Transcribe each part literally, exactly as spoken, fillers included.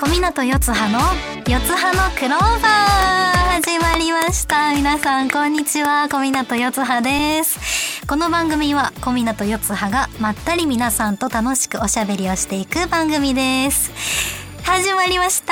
小湊四葉の四葉のクローバー始まりました。皆さんこんにちは、小湊四葉です。この番組は小湊四葉がまったり皆さんと楽しくおしゃべりをしていく番組です。始まりました。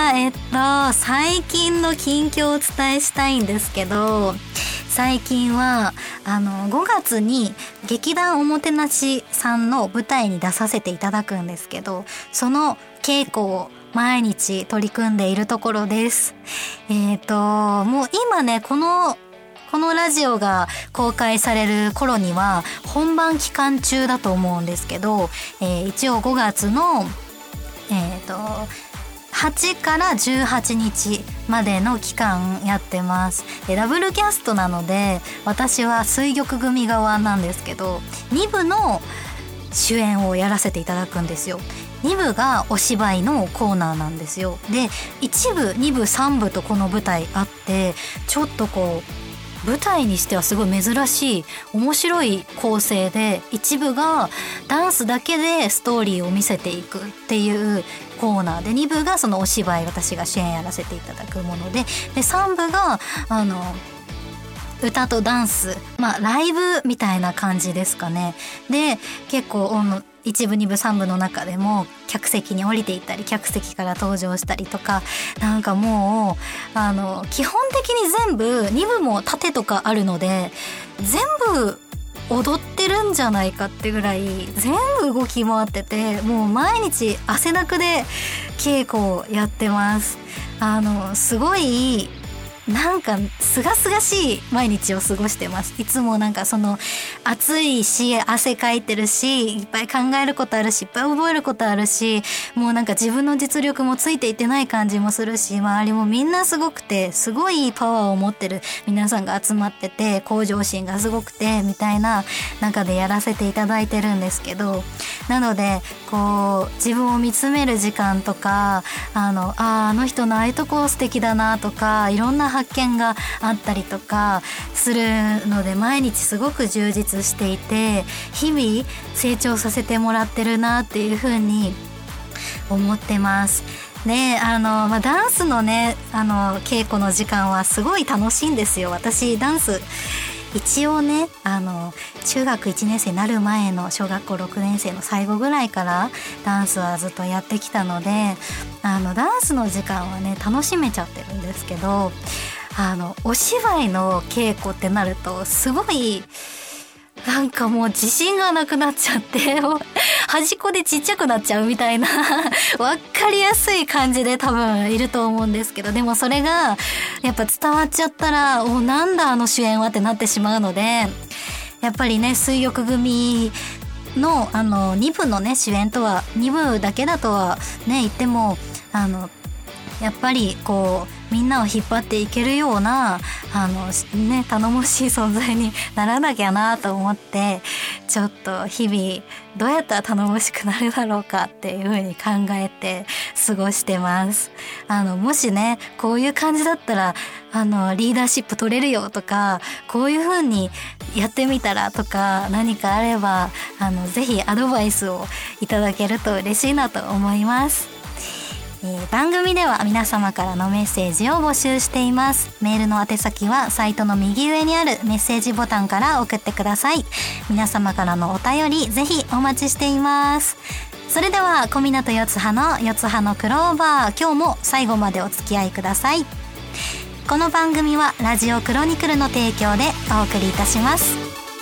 えっと最近の近況をお伝えしたいんですけど、最近はあのごがつに劇団おもてなしさんの舞台に出させていただくんですけど、その稽古を毎日取り組んでいるところです。えっともう今ね、このこのラジオが公開される頃には本番期間中だと思うんですけど、えー、一応ごがつのえっとはちからじゅうはちにちまでの期間やってます。でダブルキャストなので、私は水玉組側なんですけど、にぶの主演をやらせていただくんですよ。にぶがお芝居のコーナーなんですよ。でいちぶにぶさんぶとこの舞台あって、ちょっとこう舞台にしてはすごい珍しい面白い構成で、一部がダンスだけでストーリーを見せていくっていうコーナーで、にぶがそのお芝居、私が主演やらせていただくもので、でさんぶがあの歌とダンス、まあライブみたいな感じですかね。で結構いちぶにぶさんぶの中でも客席に降りていったり、客席から登場したりとか、なんかもうあの基本的に全部にぶも盾とかあるので、全部踊ってるんじゃないかってぐらい全部動き回ってて、もう毎日汗だくで稽古をやってます。あのすごいなんかすがすがしい毎日を過ごしてます。いつもなんかその暑いし、汗かいてるし、いっぱい考えることあるし、いっぱい覚えることあるし、もうなんか自分の実力もついていってない感じもするし、周りもみんなすごくて、すごいパワーを持ってる皆さんが集まってて、向上心がすごくてみたいな中でやらせていただいてるんですけど、なのでこう自分を見つめる時間とか、あのああの人のああいうとこ素敵だなとか、いろんな発見があったりとかするので、毎日すごく充実していて、日々成長させてもらってるなっていう風に思ってます。であの、まあ、ダンスのねあの稽古の時間はすごい楽しいんですよ。私ダンス一応ね、あの中学いちねんせいになる前の小学校ろくねんせいの最後ぐらいからダンスはずっとやってきたので、あのダンスの時間はね楽しめちゃってるんですけど、あのお芝居の稽古ってなるとすごいなんかもう自信がなくなっちゃって端っこでちっちゃくなっちゃうみたいなわかりやすい感じで多分いると思うんですけど、でもそれがやっぱ伝わっちゃったら、おなんだあの主演はってなってしまうので、やっぱりね水玉組のあのにぶのね主演とはにぶだけだとはね言っても、あのやっぱりこうみんなを引っ張っていけるようなあのね頼もしい存在にならなきゃなと思って、ちょっと日々どうやったら頼もしくなるだろうかっていう風に考えて過ごしてます。あのもしねこういう感じだったらあのリーダーシップ取れるよとか、こういう風にやってみたらとか何かあれば、あのぜひアドバイスをいただけると嬉しいなと思います。えー、番組では皆様からのメッセージを募集しています。メールの宛先はサイトの右上にあるメッセージボタンから送ってください。皆様からのお便りぜひお待ちしています。それでは小湊四葉の四葉のクローバー、今日も最後までお付き合いください。この番組はラジオクロニクルの提供でお送りいたします。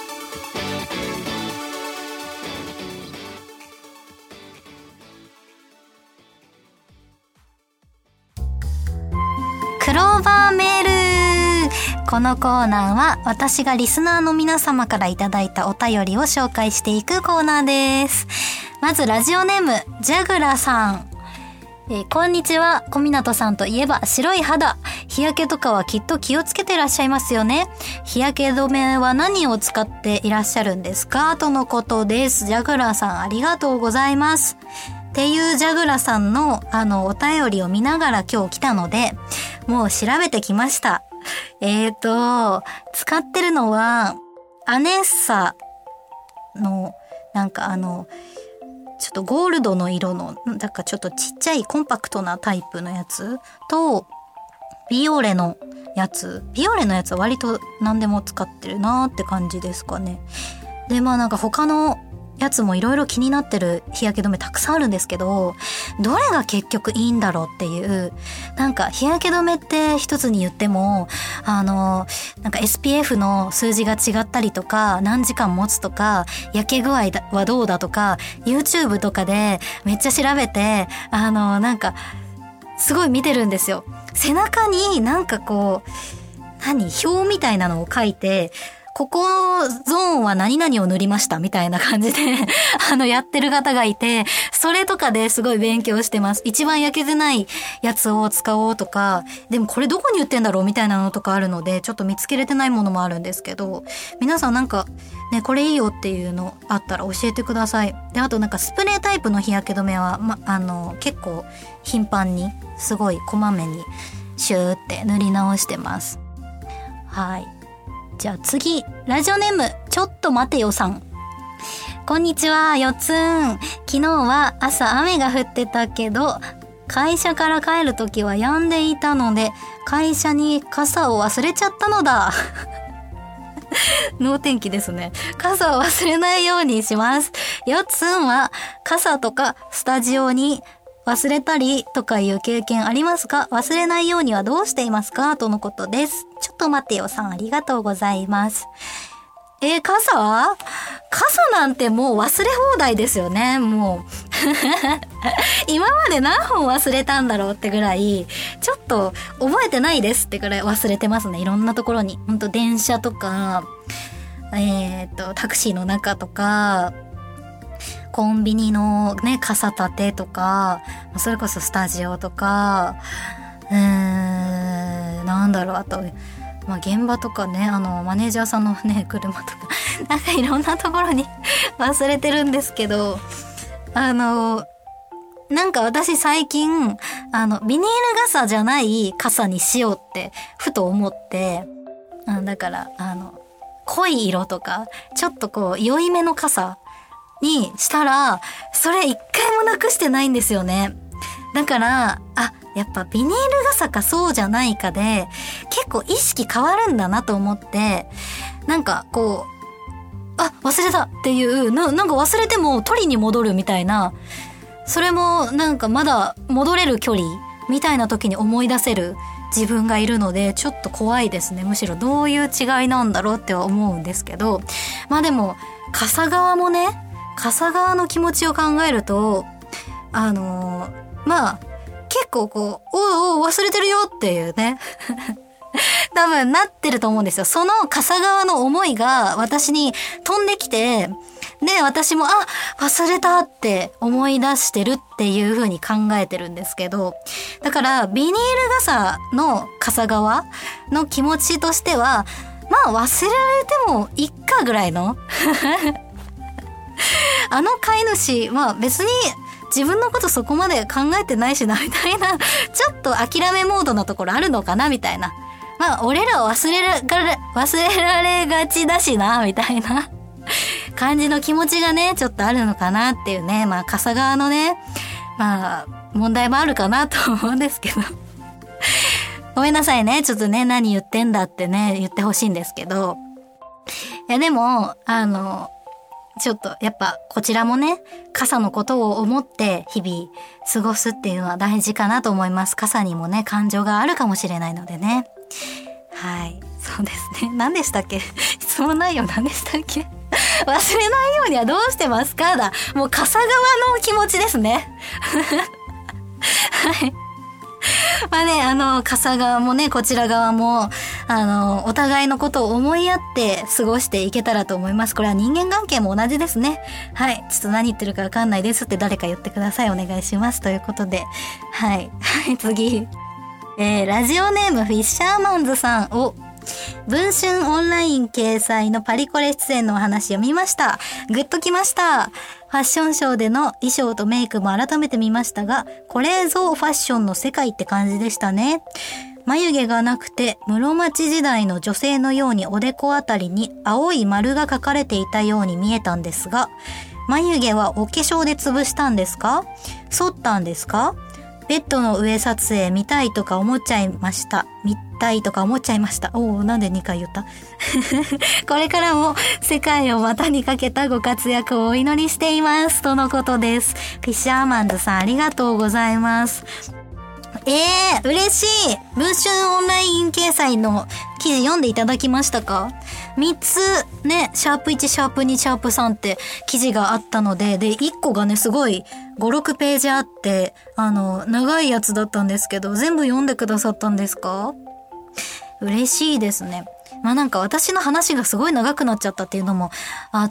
クローバーメール。このコーナーは私がリスナーの皆様からいただいたお便りを紹介していくコーナーです。まずラジオネームジャグラさん、えー、こんにちは。小湊さんといえば白い肌、日焼けとかはきっと気をつけていらっしゃいますよね。日焼け止めは何を使っていらっしゃるんですか、とのことです。ジャグラさんありがとうございます。っていうジャグラさんのあのお便りを見ながら今日来たので、もう調べてきました。えーと使ってるのはアネッサのなんかあのちょっとゴールドの色の、だからちょっとちっちゃいコンパクトなタイプのやつと、ビオレのやつ。ビオレのやつは割と何でも使ってるなーって感じですかね。で、まあなんか他のやつもいろいろ気になってる日焼け止めたくさんあるんですけど、どれが結局いいんだろうっていう、なんか日焼け止めって一つに言っても、あの、なんか エスピーエフ の数字が違ったりとか、何時間持つとか、焼け具合はどうだとか、YouTube とかでめっちゃ調べて、あの、なんか、すごい見てるんですよ。背中になんかこう、何、表みたいなのを書いて、ここゾーンは何々を塗りましたみたいな感じであのやってる方がいて、それとかですごい勉強してます。一番焼けてないやつを使おうとか、でもこれどこに売ってんだろうみたいなのとかあるので、ちょっと見つけれてないものもあるんですけど、皆さんなんかね、これいいよっていうのあったら教えてください。で、あとなんかスプレータイプの日焼け止めは、ま、あの結構頻繁にすごいこまめにシューって塗り直してます。はい。じゃあ次、ラジオネーム、ちょっと待てよさん。こんにちは、よっつん。昨日は朝雨が降ってたけど、会社から帰るときは止んでいたので、会社に傘を忘れちゃったのだ。能天気ですね。傘を忘れないようにします。よっつんは傘とかスタジオに忘れたりとかいう経験ありますか？忘れないようにはどうしていますか？とのことです。ちょっと待ってよさん、ありがとうございます。えー、傘？傘なんてもう忘れ放題ですよね、もう。今まで何本忘れたんだろうってぐらい、ちょっと覚えてないですってぐらい忘れてますね。いろんなところに。ほんと電車とか、えーと、タクシーの中とか、コンビニのね、傘立てとか、それこそスタジオとか、うーん、なんだろう、あと、まあ、現場とかね、あの、マネージャーさんのね、車とか、なんかいろんなところに忘れてるんですけど、あの、なんか私最近、あの、ビニール傘じゃない傘にしようって、ふと思って、あだから、あの、濃い色とか、ちょっとこう、良いめの傘、にしたら、それ一回もなくしてないんですよね。だから、あ、やっぱビニール傘かそうじゃないかで、結構意識変わるんだなと思って、なんかこう、あ、忘れたっていう、な、なんか忘れても取りに戻るみたいな、それもなんかまだ戻れる距離みたいな時に思い出せる自分がいるので、ちょっと怖いですね。むしろどういう違いなんだろうっては思うんですけど、まあでも、傘側もね、傘側の気持ちを考えると、あのー、まあ、結構こう、おうおう忘れてるよっていうね。多分なってると思うんですよ。その傘側の思いが私に飛んできて、で、私も、あ、忘れたって思い出してるっていう風に考えてるんですけど、だから、ビニール傘の傘側の気持ちとしては、まあ忘れられてもいっかぐらいのあの飼い主は別に自分のことそこまで考えてないしなみたいな、ちょっと諦めモードのところあるのかなみたいな。まあ俺らは忘れられ、忘れられがちだしなみたいな感じの気持ちがね、ちょっとあるのかなっていうね。まあ傘側のね、まあ問題もあるかなと思うんですけど。ごめんなさいね。ちょっとね、何言ってんだってね、言ってほしいんですけど。いやでも、あの、ちょっとやっぱこちらもね、傘のことを思って日々過ごすっていうのは大事かなと思います。傘にもね、感情があるかもしれないのでね。はい。そうですね。何でしたっけ？質問内容何でしたっけ？忘れないようにはどうしてますか？だ。もう傘側の気持ちですね。はい。まあね、あの、傘側もね、こちら側も、あの、お互いのことを思いやって過ごしていけたらと思います。これは人間関係も同じですね。はい。ちょっと何言ってるかわかんないですって誰か言ってください。お願いします。ということで。はい。はい、次。えー、ラジオネームフィッシャーマンズさんを、文春オンライン掲載のパリコレ出演のお話読みました。グッときました。ファッションショーでの衣装とメイクも改めて見ましたが、これぞファッションの世界って感じでしたね。眉毛がなくて室町時代の女性のようにおでこあたりに青い丸が描かれていたように見えたんですが、 眉毛はお化粧で潰したんですか？剃ったんですか？ベッドの上撮影見たいとか思っちゃいました。見たいとか思っちゃいました。おー、なんでにかい言ったこれからも世界を股にかけたご活躍をお祈りしています。とのことです。フィッシャーマンズさんありがとうございます。えー、嬉しい。文春オンライン掲載の記事読んでいただきましたか？みっつね、シャープいち、シャープに、シャープさんって記事があったので、で、いっこがね、すごいご、ろくページあって、あの、長いやつだったんですけど、全部読んでくださったんですか？嬉しいですね。まあなんか私の話がすごい長くなっちゃったっていうのもあって、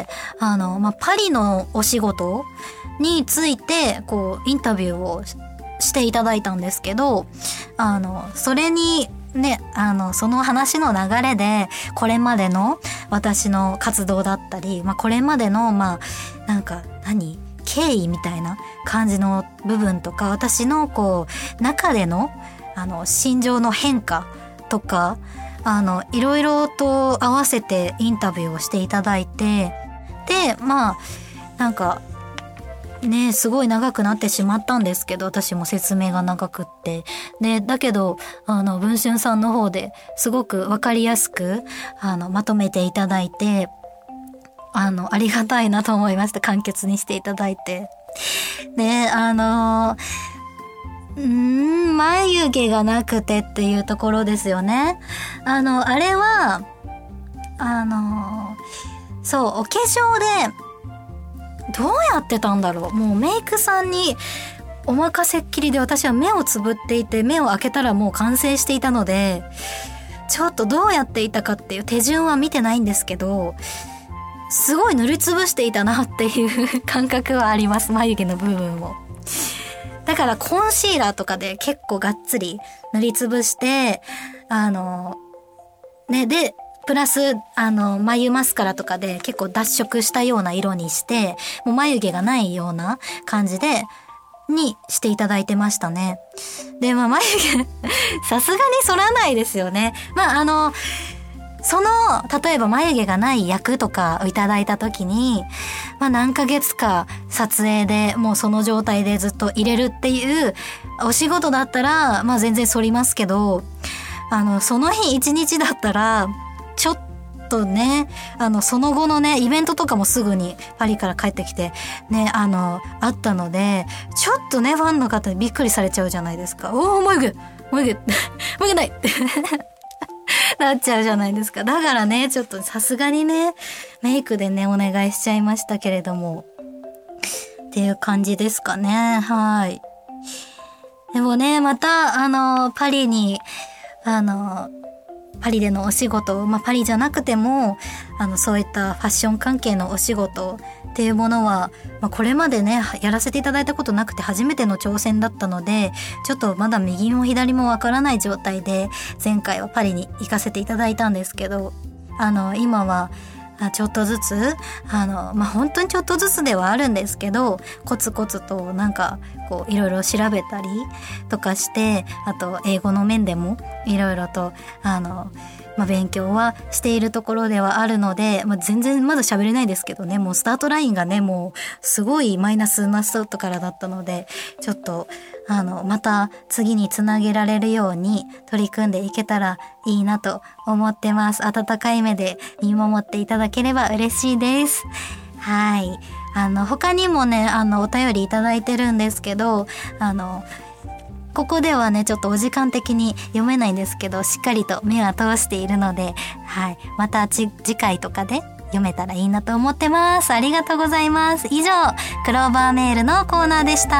あの、まあパリのお仕事について、こう、インタビューをしていただいたんですけど、あの、それに、ね、あの、その話の流れで、これまでの私の活動だったり、まあ、これまでの、まあ、なんか、何？経緯みたいな感じの部分とか、私の、こう、中での、あの、心情の変化とか、あの、いろいろと合わせてインタビューをしていただいて、で、まあ、なんか、ね、すごい長くなってしまったんですけど、私も説明が長くって。で、だけど、あの、文春さんの方ですごくわかりやすく、あの、まとめていただいて、あの、ありがたいなと思いました。簡潔にしていただいて。で、あの、うーん、眉毛がなくてっていうところですよね。あの、あれは、あの、そう、お化粧で、どうやってたんだろう。もうメイクさんにお任せっきりで、私は目をつぶっていて、目を開けたらもう完成していたので、ちょっとどうやっていたかっていう手順は見てないんですけど、すごい塗りつぶしていたなっていう感覚はあります。眉毛の部分を。だからコンシーラーとかで結構がっつり塗りつぶして、あの、ね、で、プラス、あの、眉マスカラとかで結構脱色したような色にして、もう眉毛がないような感じで、にしていただいてましたね。で、まあ眉毛、さすがに剃らないですよね。まああの、その、例えば眉毛がない役とかをいただいたときに、まあ何ヶ月か撮影でもうその状態でずっと入れるっていうお仕事だったら、まあ全然剃りますけど、あの、その日一日だったら、ちょっとね、あの、その後のね、イベントとかもすぐにパリから帰ってきて、ね、あの、あったので、ちょっとね、ファンの方にびっくりされちゃうじゃないですか。おー、眉毛眉毛眉毛ないってなっちゃうじゃないですか。だからね、ちょっとさすがにね、メイクでね、お願いしちゃいましたけれども、っていう感じですかね。はい。でもね、また、あの、パリに、あの、パリでのお仕事、まあ、パリじゃなくても、あの、そういったファッション関係のお仕事っていうものは、まあ、これまでね、やらせていただいたことなくて初めての挑戦だったので、ちょっとまだ右も左もわからない状態で、前回はパリに行かせていただいたんですけど、あの、今は、ちょっとずつ、あの、まあ、本当にちょっとずつではあるんですけど、コツコツとなんか、こう、いろいろ調べたりとかして、あと、英語の面でも、いろいろと、あの、まあ、勉強はしているところではあるので、まあ、全然まだ喋れないですけどね、もうスタートラインがね、もう、すごいマイナスなスタートからだったので、ちょっと、あの、また次につなげられるように取り組んでいけたらいいなと思ってます。温かい目で見守っていただければ嬉しいです。はい。あの、他にもね、あの、お便りいただいてるんですけど、あの、ここではね、ちょっとお時間的に読めないんですけど、しっかりと目は通しているので、はい。また次回とかで読めたらいいなと思ってます。ありがとうございます。以上、クローバーメールのコーナーでした。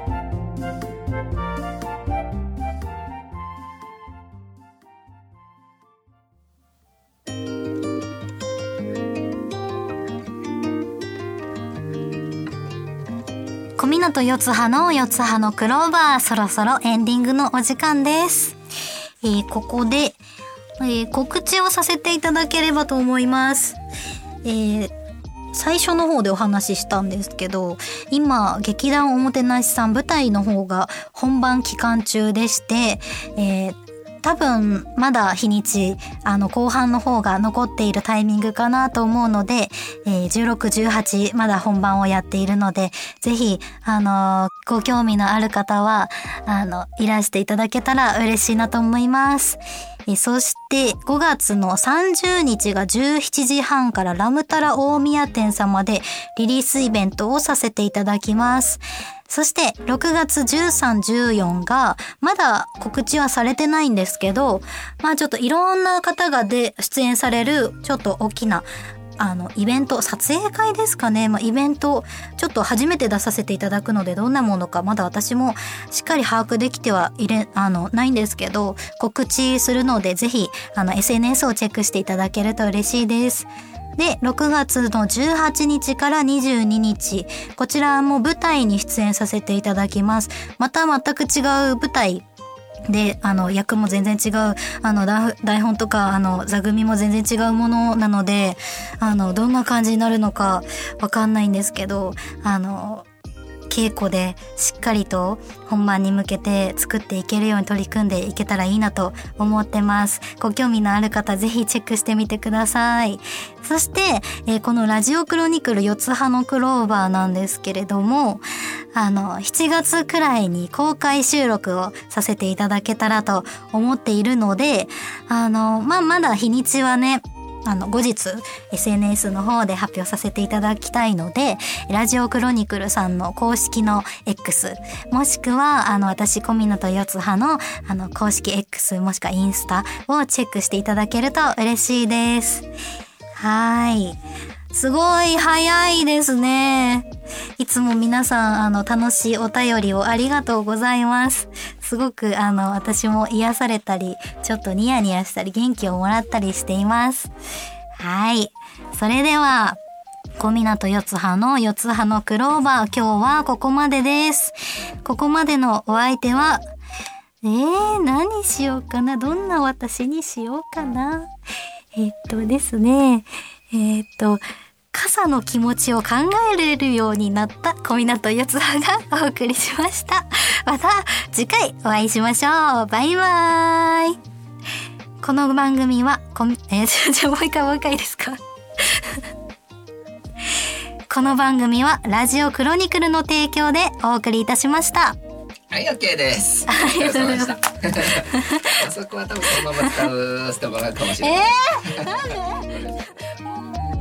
小湊四葉の四葉のクローバー、そろそろエンディングのお時間です。えー、ここで、えー、告知をさせていただければと思います。えー、最初の方でお話ししたんですけど、今劇団おもてなしさん舞台の方が本番期間中でして、えー多分まだ日にちあの後半の方が残っているタイミングかなと思うので、えー、じゅうろく、じゅうはちまだ本番をやっているので、ぜひあのご興味のある方はあのいらしていただけたら嬉しいなと思います。えそしてごがつのさんじゅうにちがじゅうしちじはんからラムタラ大宮店様でリリースイベントをさせていただきます。そしてろくがつじゅうさん、じゅうよんがまだ告知はされてないんですけど、まあちょっといろんな方がで出演されるちょっと大きなあのイベント、撮影会ですかね、まあ、イベントちょっと初めて出させていただくので、どんなものかまだ私もしっかり把握できてはいれあのないんですけど、告知するのでぜひあの エスエヌエス をチェックしていただけると嬉しいです。でろくがつのじゅうはちにちからにじゅうににち、こちらも舞台に出演させていただきます。また全く違う舞台で、あの役も全然違う、あの台本とかあの座組も全然違うものなので、あのどんな感じになるのかわかんないんですけど、あの稽古でしっかりと本番に向けて作っていけるように取り組んでいけたらいいなと思ってます。ご興味のある方ぜひチェックしてみてください。そして、えー、このラジオクロニクル四つ葉のクローバーなんですけれども、あのしちがつくらいに公開収録をさせていただけたらと思っているので、あのまあまだ日にちはね、あの後日 エスエヌエス の方で発表させていただきたいので、ラジオクロニクルさんの公式の X もしくはあの私小湊四葉のあの公式 X もしくはインスタをチェックしていただけると嬉しいです。はい、すごい早いですね。いつも皆さんあの楽しいお便りをありがとうございます。すごくあの私も癒されたり、ちょっとニヤニヤしたり元気をもらったりしています。はい、それでは小湊四葉の四つ葉のクローバー、今日はここまでです。ここまでのお相手はえー、何しようかな、どんな私にしようかな。えー、っとですねえー、っと傘の気持ちを考えれるようになった小湊四葉がお送りしました。また次回お会いしましょう。バイバーイ。この番組はこえー、じゃあもう一回もう一回いいですかこの番組はラジオクロニクルの提供でお送りいたしました。 はい、OK です。 ありがとうございました。 あそこは多分そのまま使う人もあるかもしれない。 えー、なんで